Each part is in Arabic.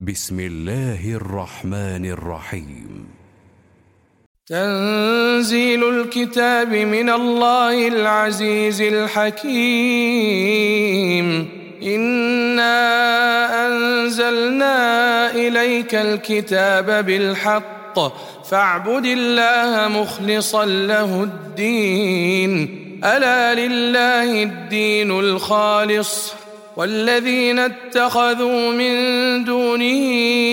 بسم الله الرحمن الرحيم. تنزيل الكتاب من الله العزيز الحكيم. إنا أنزلنا إليك الكتاب بالحق فاعبد الله مخلصا له الدين. ألا لله الدين الخالص والذين اتخذوا من دونه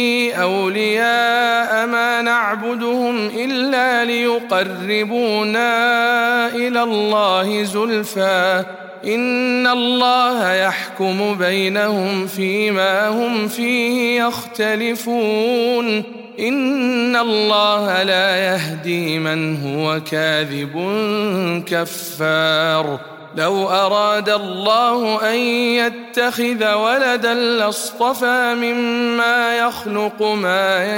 أولياء ما نعبدهم إلا ليقربونا إلى الله زلفى إن الله يحكم بينهم فيما هم فيه يختلفون. إن الله لا يهدي من هو كاذب كفار. لو أراد الله أن يتخذ ولدا لاصطفى مما يخلق ما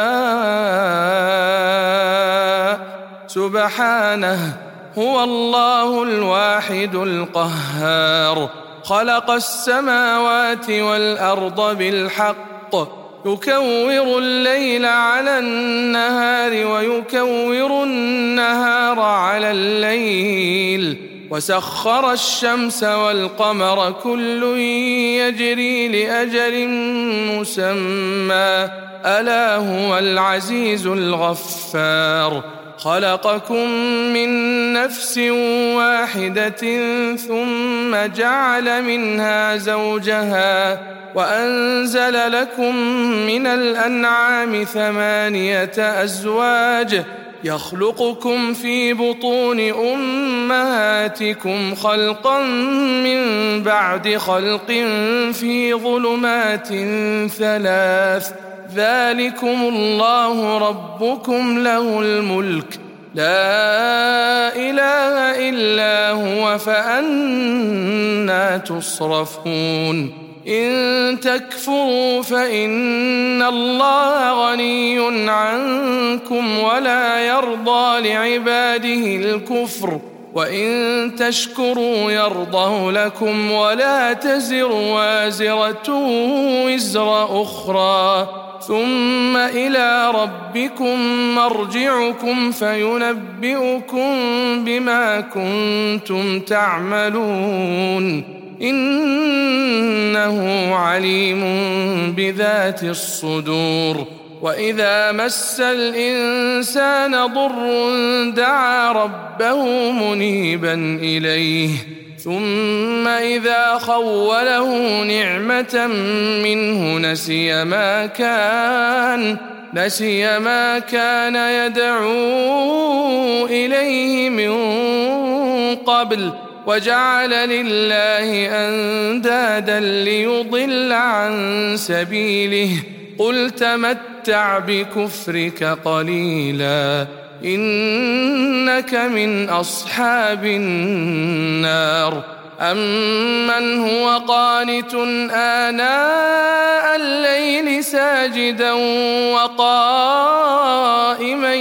يشاء سبحانه هو الله الواحد القهار. خلق السماوات والأرض بالحق يكور الليل على النهار ويكور النهار على الليل وسخر الشمس والقمر كل يجري لأجل مسمى ألا هو العزيز الغفار. خلقكم من نفس واحدة ثم جعل منها زوجها وأنزل لكم من الأنعام 8 أزواج يخلقكم في بطون أمهاتكم خلقا من بعد خلق في ظلمات 3 ذلكم الله ربكم له الملك لا إله إلا هو فأنى تصرفون. إن تكفروا فإن الله غني عنكم ولا يرضى لعباده الكفر وإن تشكروا يرضه لكم ولا تزر وازرة وزر أخرى ثم إلى ربكم مرجعكم فينبئكم بما كنتم تعملون إنه عليم بذات الصدور. وإذا مس الإنسان ضر دعا ربه منيبا إليه ثم إذا خوله نعمة منه نسي ما كان يدعو إليه من قبل وجعل لله أندادا ليضل عن سبيله قل تمتع بكفرك قليلا إنك من أصحاب النار. أمن هو قانت آناء الليل ساجدا وقائما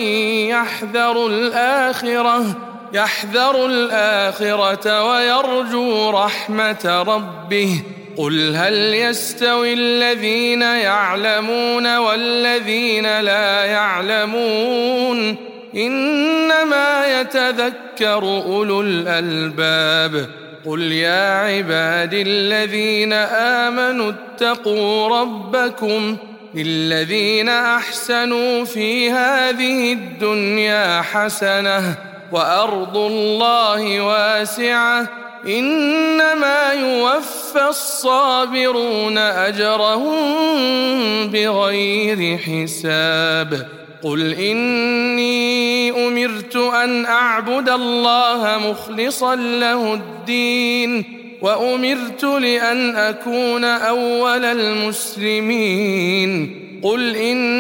يحذر الآخرة ويرجو رحمة ربه قل هل يستوي الذين يعلمون والذين لا يعلمون إنما يتذكر أولو الألباب. قل يا عبادي الذين آمنوا اتقوا ربكم للذين أحسنوا في هذه الدنيا حسنة وأرض الله واسعة إنما يوفى الصابرون أجرهم بغير حساب. قل إني أمرت أن أعبد الله مخلصا له الدين وأمرت لأن أكون أول المسلمين. قل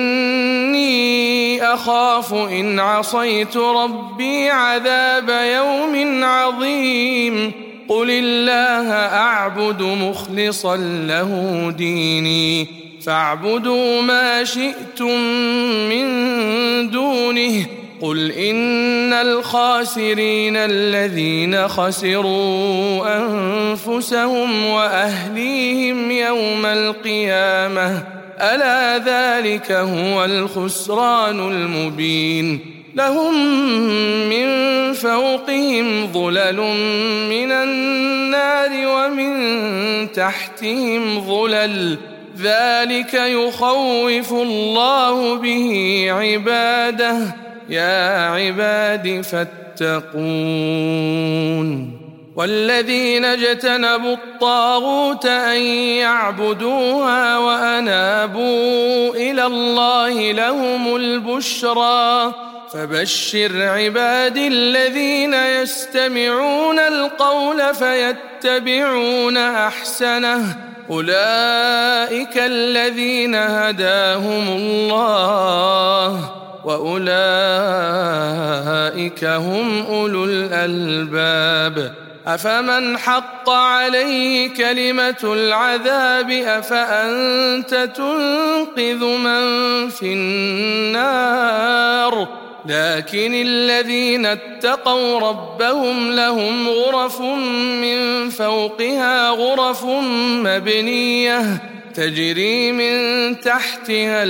إني أخاف إن عصيت ربي عذاب يوم عظيم. قل الله أعبد مخلصا له ديني فاعبدوا ما شئتم من دونه. قل إن الخاسرين الذين خسروا أنفسهم وأهليهم يوم القيامة ألا ذلك هو الخسران المبين لهم من فوقهم ظلل من النار ومن تحتهم ظلل ذلك يخوف الله به عباده يا عباد فاتقون والذين اجتنبوا الطاغوت أن يعبدوها وأنابوا إلى الله لهم البشرى فبشر عبادي الذين يستمعون القول فيتبعون أحسنه أولئك الذين هداهم الله وأولئك هم أولو الألباب أفمن حق عليه كلمة العذاب أفأنت تنقذ من في النار لكن الذين اتقوا ربهم لهم غرف من فوقها غرف مبنية تجري من تحتها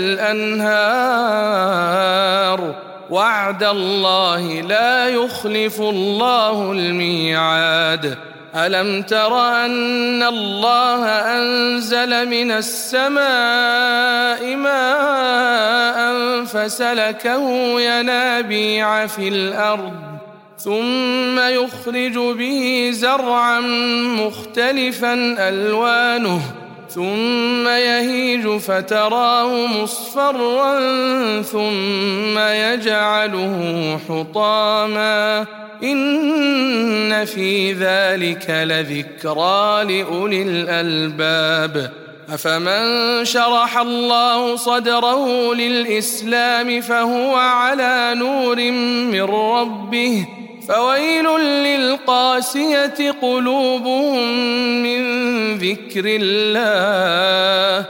الأنهار وعد الله لا يخلف الله الميعاد ألم تر أن الله أنزل من السماء ماء فسلكه ينابيع في الأرض ثم يخرج به زرعا مختلفا ألوانه ثم يهيج فتراه مصفرا ثم يجعله حطاما إن في ذلك لذكرى لأولي الألباب أفمن شرح الله صدره للإسلام فهو على نور من ربه فويل للقاسية قلوبهم من ذكر الله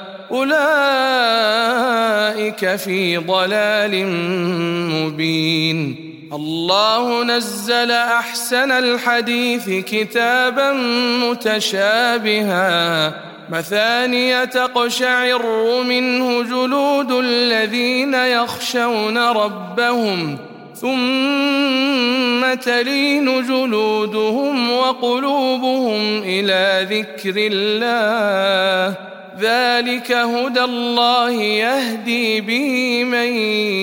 أولئك في ضلال مبين الله نزل أحسن الحديث كتابا متشابها مثانية تقشعر منه جلود الذين يخشون ربهم ثم تلين جلودهم وقلوبهم إلى ذكر الله ذلك هدى الله يهدي به من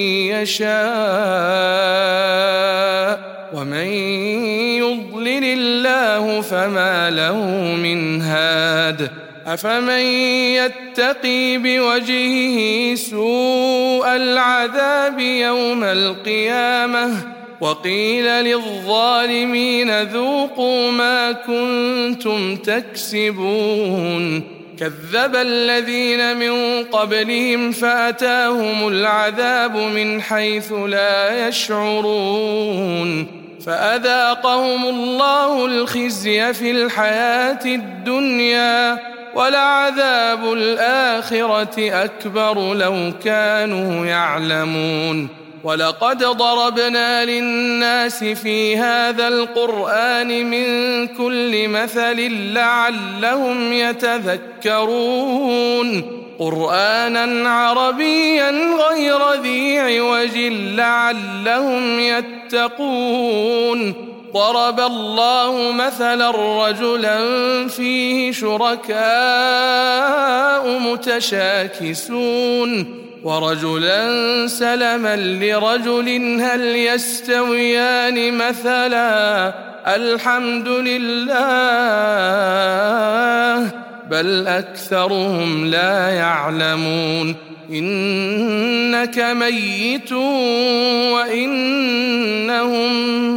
يشاء ومن يضلل الله فما له من هاد أفمن يتقي بوجهه سوء العذاب يوم القيامة وقيل للظالمين ذوقوا ما كنتم تكسبون كذب الذين من قبلهم فأتاهم العذاب من حيث لا يشعرون فأذاقهم الله الخزي في الحياة الدنيا ولعذاب الآخرة أكبر لو كانوا يعلمون ولقد ضربنا للناس في هذا القرآن من كل مثل لعلهم يتذكرون قرآنا عربيا غير ذي عوج لعلهم يتقون ضرب الله مثلا رجلا فيه شركاء متشاكسون ورجلا سلما لرجل هل يستويان مثلا الحمد لله بل أكثرهم لا يعلمون إنك ميت وإنهم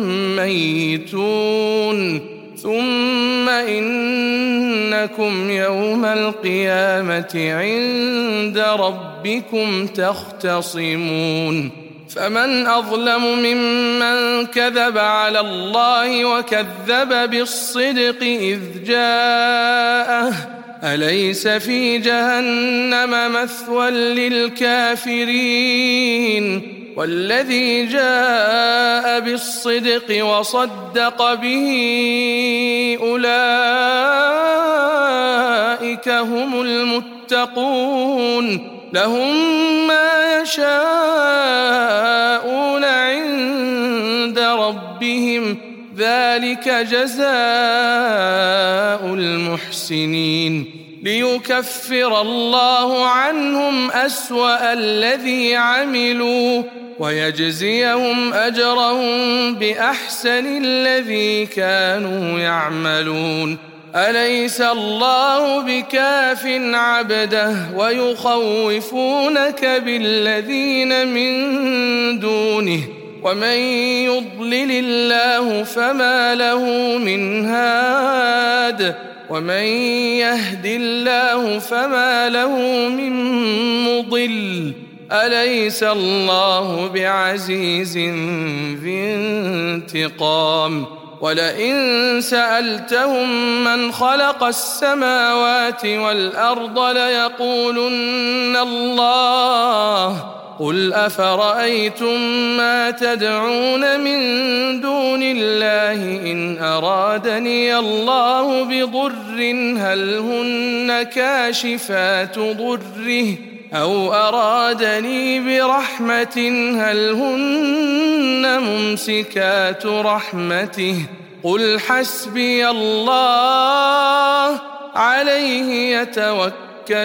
ميتون ثم إنكم يوم القيامة عند ربكم تختصمون فمن أظلم ممن كذب على الله وكذب بالصدق إذ جاءه أليس في جهنم مثوى للكافرين والذي جاء بالصدق وصدق به أولئك هم المتقون لهم ما يشاءون عند ربهم ذلك جزاء المحسنين ليكفر الله عنهم أسوأ الذي عملوا ويجزيهم أجرهم بأحسن الذي كانوا يعملون أليس الله بكاف عبده ويخوفونك بالذين من دونه ومن يضلل الله فما له من هاد ومن يهد الله فما له من مضل أليس الله بعزيز ذي انتقام ولئن سألتهم من خلق السماوات والأرض ليقولن الله قل أفرأيتم ما تدعون من دون الله إن أرادني الله بضر هل هن كاشفات ضره أو أرادني برحمة هل هن ممسكات رحمته قل حسبي الله عليه يتوكل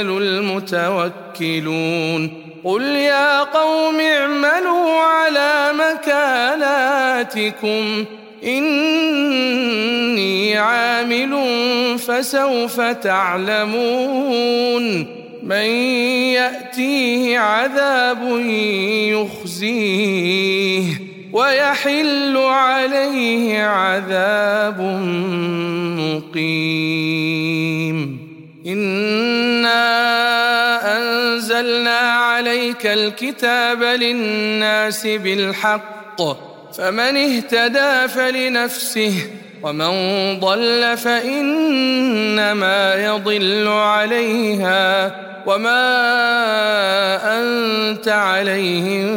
المتوكلون قل يا قوم اعملوا على مكاناتكم إني عامل فسوف تعلمون من يأتيه عذاب يخزيه ويحل عليه عذاب مقيم إنا أنزلنا عليك الكتاب للناس بالحق فمن اهتدى فلنفسه ومن ضل فإنما يضل عليها وما أنت عليهم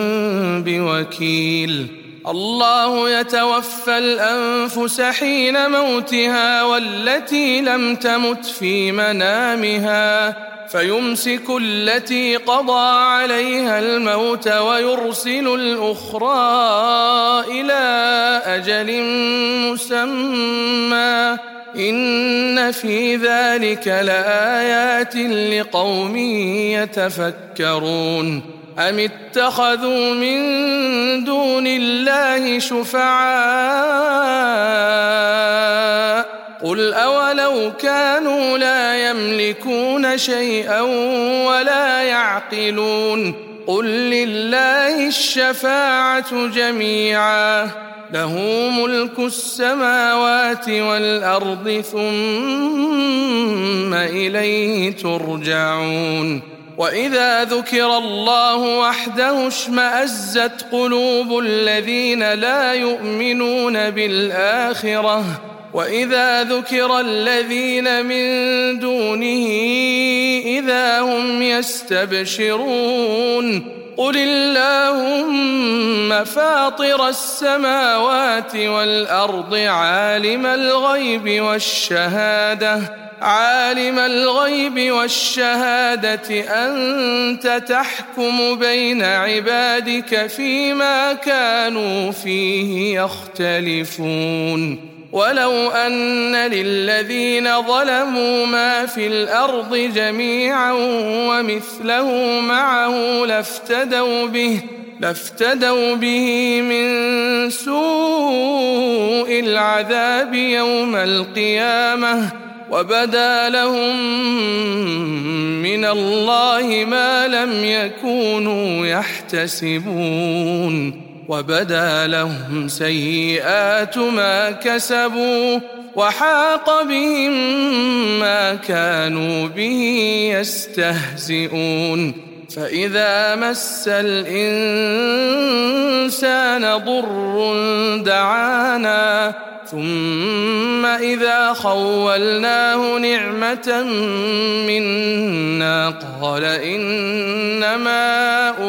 بوكيل الله يتوفى الأنفس حين موتها والتي لم تمت في منامها فيمسك التي قضى عليها الموت ويرسل الأخرى إلى أجل مسمى إن في ذلك لآيات لقوم يتفكرون أم اتخذوا من دون الله شفعاء قل أولو كانوا لا يملكون شيئا ولا يعقلون قل لله الشفاعة جميعا له ملك السماوات والأرض ثم إليه ترجعون وإذا ذكر الله وحده اشمأزت قلوب الذين لا يؤمنون بالآخرة وإذا ذكر الذين من دونه إذا هم يستبشرون قل اللهم فاطر السماوات والأرض عالم الغيب والشهادة أنت تحكم بين عبادك فيما كانوا فيه يختلفون ولو أن للذين ظلموا ما في الأرض جميعا ومثله معه لافتدوا به من سوء العذاب يوم القيامة وبدا لهم من الله ما لم يكونوا يحتسبون وبدا لهم سيئات ما كسبوا وحاق بهم ما كانوا به يستهزئون فإذا مس الإنسان ضر دعانا ثم إذا خولناه نعمة منا قال إنما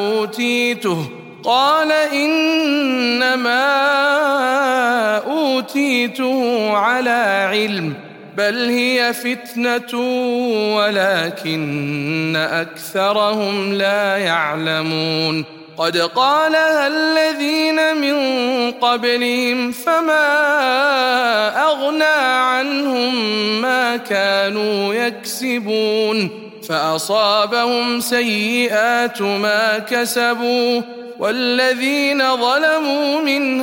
أوتيته على علم بل هي فتنة ولكن أكثرهم لا يعلمون قد قالها الذين من قبلهم فما أغنى عنهم ما كانوا يكسبون فأصابهم سيئات ما كسبوا والذين ظلموا من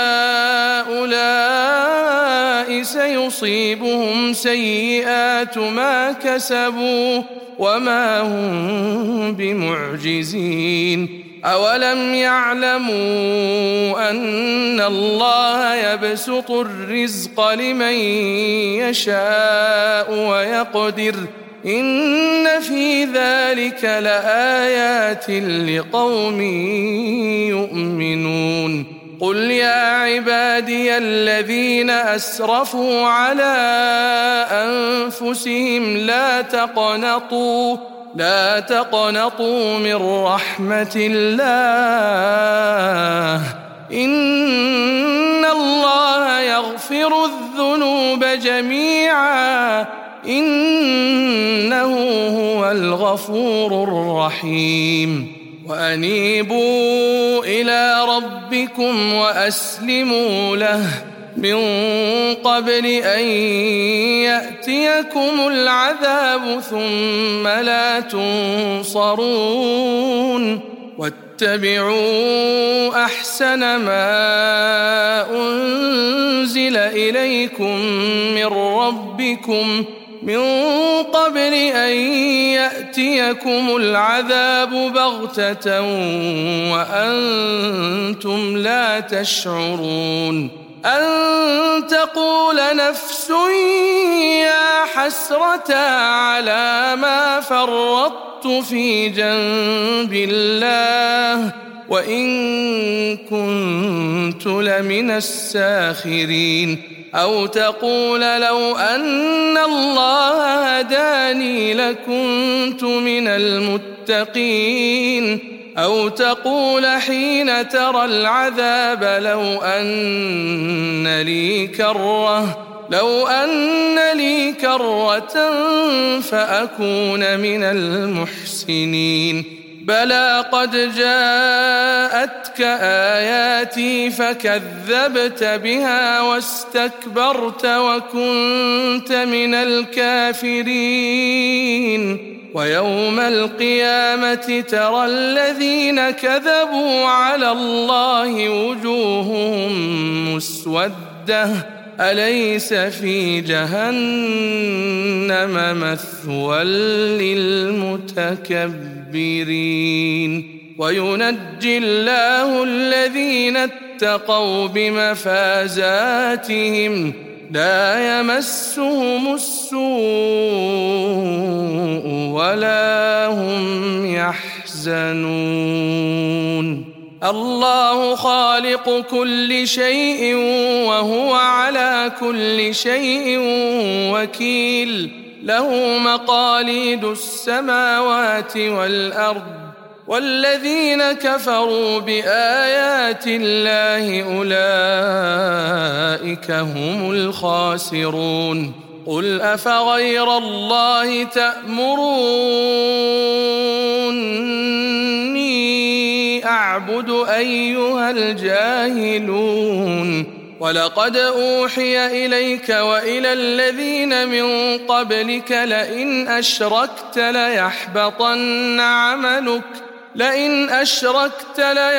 هؤلاء سيصيبهم سيئات ما كسبوا وما هم بمعجزين أولم يعلموا أن الله يبسط الرزق لمن يشاء ويقدر إن في ذلك لآيات لقوم يؤمنون قل يا عبادي الذين أسرفوا على أنفسهم لا تقنطوا من رحمة الله إن الله يغفر الذنوب جميعا إنه هو الغفور الرحيم وأنيبوا إلى ربكم وأسلموا له من قبل أن يأتيكم العذاب ثم لا تنصرون واتبعوا أحسن ما أنزل إليكم من ربكم من قبل أن يأتيكم العذاب بغتة وأنتم لا تشعرون أن تقول نفس يا حسرة على ما فرطت في جنب الله وإن كنت لمن الساخرين أو تقول لو أن الله هداني لكنت من المتقين أو تقول حين ترى العذاب لو أن لي كرة فأكون من المحسنين بلى قد جاءتك آياتي فكذبت بها واستكبرت وكنت من الكافرين ويوم القيامة ترى الذين كذبوا على الله وجوههم مسودة أليس في جهنم مثوى للمتكبرين وينجي الله الذين اتقوا بمفازاتهم لا يمسهم السوء ولا هم يحزنون الله خالق كل شيء وهو على كل شيء وكيل له مقاليد السماوات والأرض والذين كفروا بآيات الله أولئك هم الخاسرون قل أفغير الله تأمروني أعبد أيها الجاهلون ولقد أوحي إليك وإلى الذين من قبلك لئن أشركت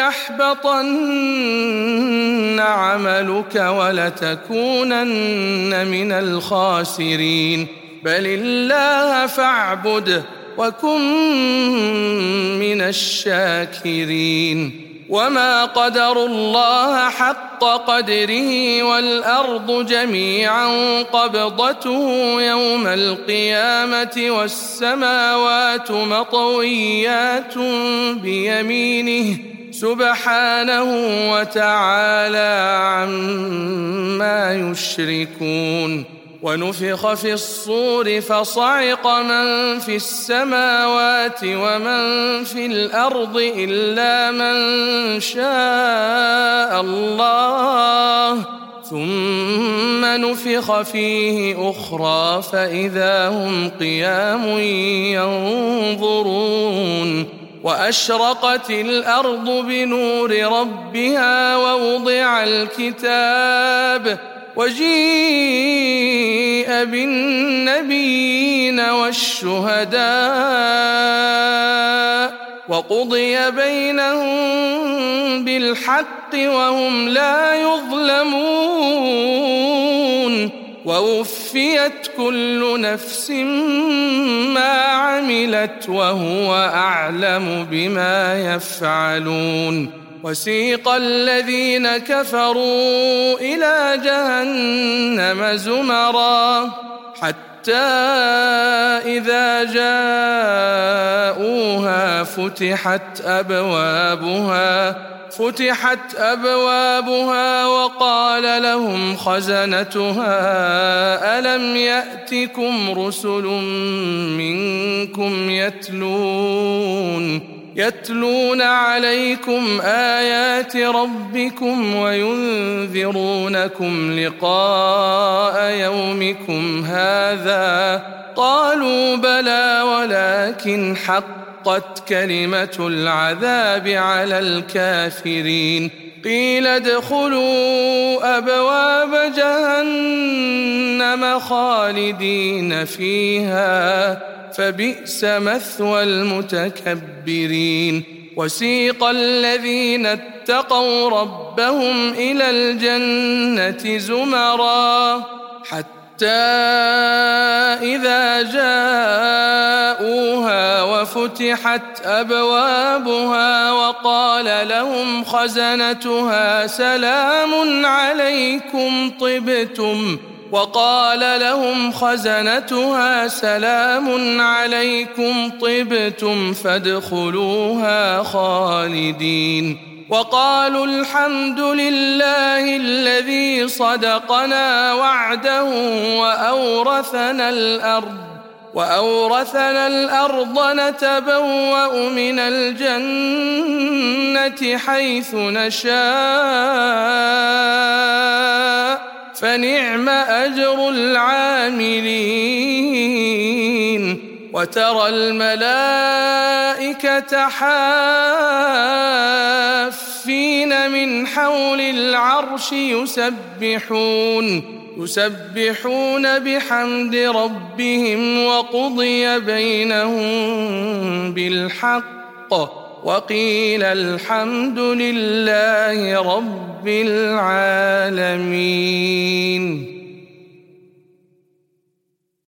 ليحبطن عملك ولتكونن من الخاسرين بل الله فاعبد وكن من الشاكرين وما قدروا الله حق قدره والأرض جميعا قبضته يوم القيامة والسماوات مطويات بيمينه سبحانه وتعالى عما يشركون ونفخ في الصور فصعق من في السماوات ومن في الأرض إلا من شاء الله ثم نفخ فيه أخرى فإذا هم قيام ينظرون وأشرقت الأرض بنور ربها ووضع الكتاب وجيء بالنبيين والشهداء وقضي بينهم بالحق وهم لا يظلمون ووفيت كل نفس ما عملت وهو أعلم بما يفعلون وسيق الذين كفروا إلى جهنم زمرا حتى إذا جاءوها فتحت أبوابها وقال لهم خزنتها ألم يأتكم رسل منكم يتلون عليكم آيات ربكم وينذرونكم لقاء يومكم هذا قالوا بلى ولكن حقت كلمة العذاب على الكافرين قيل ادخلوا أبواب جهنم خالدين فيها فبئس مثوى المتكبرين وسيق الذين اتقوا ربهم إلى الجنة زمرا حتى إذا جاءوها وفتحت أبوابها وقال لهم خزنتها سلام عليكم طبتم فادخلوها خالدين وقالوا الحمد لله الذي صدقنا وعده وأورثنا الأرض نتبوأ من الجنة حيث نشاء فنعم أجر العاملين وترى الملائكة حافين من حول العرش يسبحون بحمد ربهم وقضي بينهم بالحق وقيل الحمد لله رب العالمين.